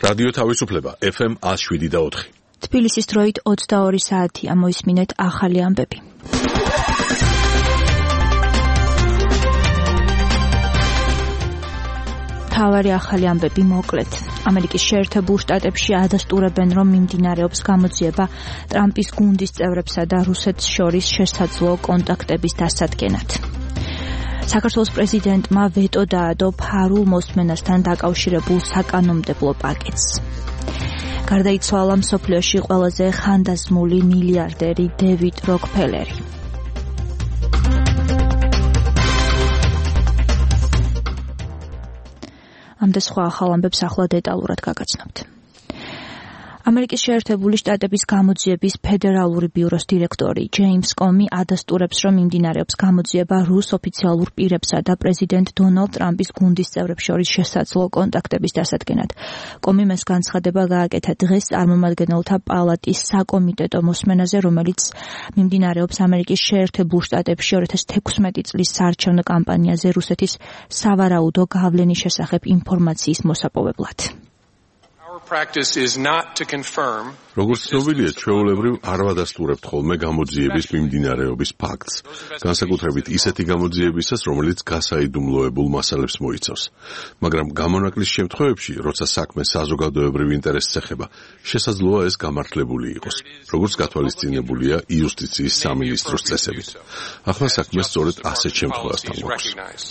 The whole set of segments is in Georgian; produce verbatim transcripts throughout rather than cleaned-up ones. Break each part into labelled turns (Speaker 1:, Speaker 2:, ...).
Speaker 1: რადიო თავისუფლება ეფ ემ one oh seven და four.
Speaker 2: თბილისის დროით ოცდაორი საათია, მოისმინეთ ახალი ამბები. თავარი ახალი ამბები მოკლედ. ამერიკის შეერთებულ შტატებში ადასტურებენ, რომ მიმდინარეობს გამოძიება ტრამპის გუნდის წევრებსა და რუსეთს შორის შესაძლო კონტაქტების დასადგენად. საქართველოს პრეზიდენტმა ვეტო დაადო ფარულ მოსმენასთან დაკავშირებულ საკანონმდებლო პაკეტს. გარდაიცვალა მსოფლიოში ყველაზე ხანდაზმული მილიარდერი დევიდ როკფელერი. ამ და სხვა ახალ ამბებს ახლა დეტალურად გაგაცნობთ. ამერიკის შეერთებული შტატების გამოძიების ფედერალური ბიუროს დირექტორი ჯეიმს კომი ადასტურებს, რომ მიმდინარეობს გამოძიება რუს ოფიციალურ პირებსა და პრეზიდენტ დონალდ ტრამპის გუნდის წევრებს შორის შესაძლო კონტაქტების დასადგენად. კომიმ ეს განცხადება გააკეთა დღეს წარმომადგენელთა პალატის საკომიტეტო მოსმენაზე, რომელიც მიმდინარეობს ამერიკის შეერთებულ შტატებში two thousand sixteen წლის საარჩევნო კამპანიაზე რუსეთის სავარაუდო გავლენის შესახებ ინფორმაციის მოსაპოვებლად.
Speaker 1: როგორც ცნობილია, ჩვეულებრივ არ ვადასტურებთ ხოლმე გამოძიების მიმდინარეობის ფაქტს, განსაკუთრებით ისეთი გამოძიებისას, რომელიც გასაიდუმლოებულ მასალებს მოიცავს. მაგრამ გამონაკლის შემთხვევებში, როცა საქმე საზოგადოებრივ ინტერესს ეხება, შესაძლოა ეს გამართლებული იყოს, როგორც გათვალისწინებულია იუსტიციის სამინისტროს წესებით. ახლა საქმე სწორედ ასეთ შემთხვევასთან გვაქვს.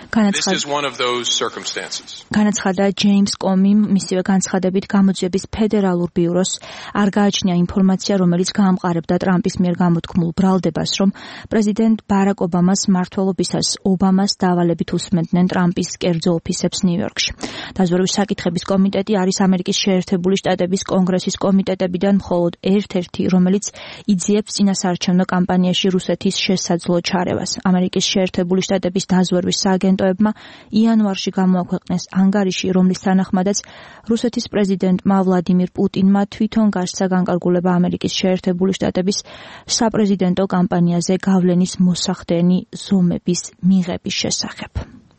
Speaker 2: განაცხადა ჯეიმს კომიმ, მისივე განცხადებით გამოძიების ფედერალურ ბიუროს არ გააჩნია ინფორმაცია, რომელიც გაამყარებდა ტრამპის მიერ გამოთქმულ ბრალდებას, რომ პრეზიდენტ ბარაკ ობამას მმართველობისას ობამას დავალებით უსმენდნენ ტრამპის კერძო ოფისებს ნიუ-იორკში. დაზვერვის საკითხების კომიტეტი არის ამერიკის შეერთებული შტატების კონგრესის კომიტეტებიდან მხოლოდ ერთ-ერთი, რომელიც იძიებს წინასაარჩევნო კამპანიაში რუსეთის შესაძლო ჩარევას. ამერიკის შეერთებული შტატების დაზვერვის სააგენტო იანვარში გამოაქვეყნეს ანგარიში, რომლის თანახმადაც რუსეთის პრეზიდენტმა ვლადიმირ პუტინმა თვითონ გასცა განკარგულება ამერიკის შეერთებული შტატების საპრეზიდენტო კამპანიაზე გავლენის მოსახდენი ზომების მიღების შესახებ.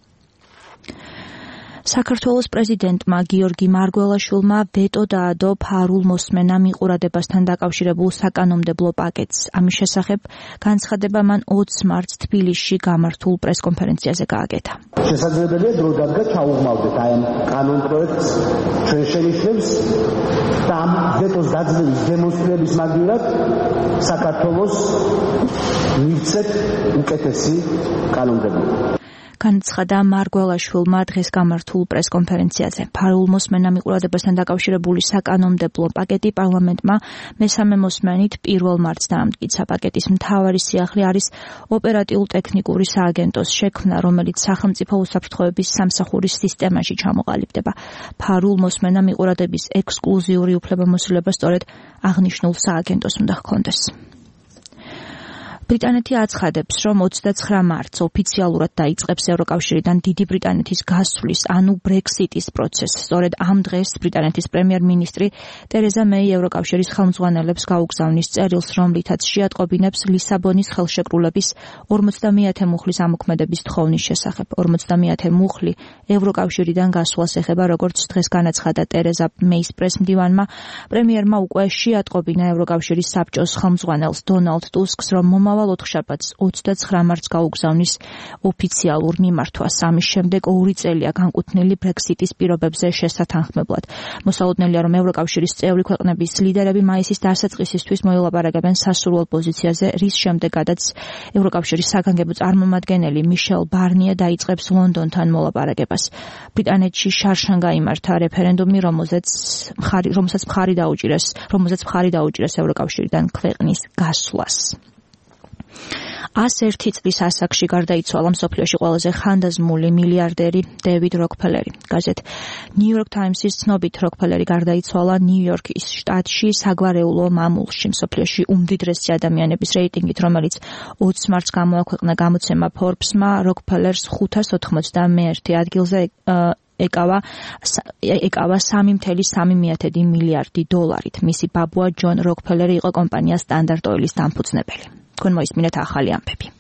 Speaker 2: საქართველოს პრეზიდენტმა გიორგი მარგველაშვილმა ვეტო დაადო ფარულ მოსმენა მიყურადებასთან დაკავშირებულ საკანონმდებლო პაკეტს. ამის შესახებ განცხადება მან ოცი მარტს თბილისში გამართულ პრესკონფერენციაზე გააკეთა.
Speaker 3: შესაძლებელია დრო დადგა ჩაუღმავდეთ აი ამ კანონპროექტს ჩვენ შენიშნებს და ამ ვეტოს დაძლევის დემონსტრირების მაგივრად საქართველოს მივცეთ უკეთესი კანონმდებლობა. განაცხადა მარგველაშვილმა დღეს გამართულ პრესკონფერენციაზე. ფარულ მოსმენა მიყურადებასთან დაკავშირებული საკანონმდებლო პაკეტი პარლამენტმა მესამე მოსმენით პირველ მარტს დაამტკიცა. პაკეტის მთავარი სიახლე არის ოპერატიულ-ტექნიკური სააგენტოს შექმნა, რომელიც სახელმწიფო უსაფრთხოების სამსახურის სისტემაში ჩამოყალიბდება. ფარულ მოსმენა მიყურადების ექსკლუზიური უფლებამოსილება სწორედ აღნიშნულ სააგენტოს უნდა ჰქონდეს. ბრიტანეთი აცხადებს, რომ ოცდაცხრა მარტს ოფიციალურად დაიწყებს ევროკავშირიდან დიდი ბრიტანეთის გასვლის, ანუ ბრექსიტის პროცესს. სწორედ ამ დღეს ბრიტანეთის პრემიერ-მინისტრი ტერეზა მეი ევროკავშირის ხელმძღვანელებს გაუგზავნის წერილს, რომლითაც შეატყობინებს ლისაბონის ხელშეკრულების ორმოცდამეათე მუხლის ამოქმედების თხოვნის შესახებ. ორმოცდამეათე მუხლი ევროკავშირიდან გასვლას ეხება, როგორც დღეს განაცხადა ტერეზა მეის პრესმდივანმა. პრემიერმა უკვე შეატყობინა ევროკავშირის საბჭოს ხელმძღვანელს დონალდ ტუსკს, რომ მომავალ ოთხშაბათს ოცდაცხრა მარტს გაუგზავნის ოფიციალურ მიმართვას. ამის შემდეგ ორი წელია განკუთვნილი ბრექსიტის პირობებზე შესათანხმებლად. მოსალოდნელია, რომ ევროკავშირის წევრი ქვეყნების ლიდერები მაისის დასაწყისისთვის მოილაპარაკებენ სასურველ პოზიციაზე, რის შემდეგაც ევროკავშირის საგანგებო წარმომადგენელი მიშელ ბარნიე დაიწყებს ლონდონთან მოლაპარაკებას. ბრიტანეთში შარშან გაიმართა რეფერენდუმი, რომელზეც მხარი, რომელსაც მხარი დაუჭირეს, რომელზეც მხარი დაუჭირეს ევროკავშირიდან ქვეყნის გასვლას. one oh one წლის ასაკში გარდაიცვალა მსოფლიოში ყველაზე ხანდაზმული მილიარდერი დევიდ როკფელერი. გაზეთ New York Times-ის ცნობით როკფელერი გარდაიცვალა ნიუ-იორკის შტატში საგვარეულო მამულში. მსოფლიოში უმდიდრესი ადამიანების რეიტინგით, რომელიც ოცი მარტს გამოაქვეყნა გამოცემა Forbes-მა, როკფელერს ხუთას ოთხმოცდამეერთე ადგილზე ეკავა ეკავა სამი მცდელო სამი მილიარდი დოლარით. მისი ბაბუა ჯონ როკფელერი იყო კომპანია სტანდარტ ოილის დამფუძნებელი. თქვენ მოისმინეთ ახალი ამბები.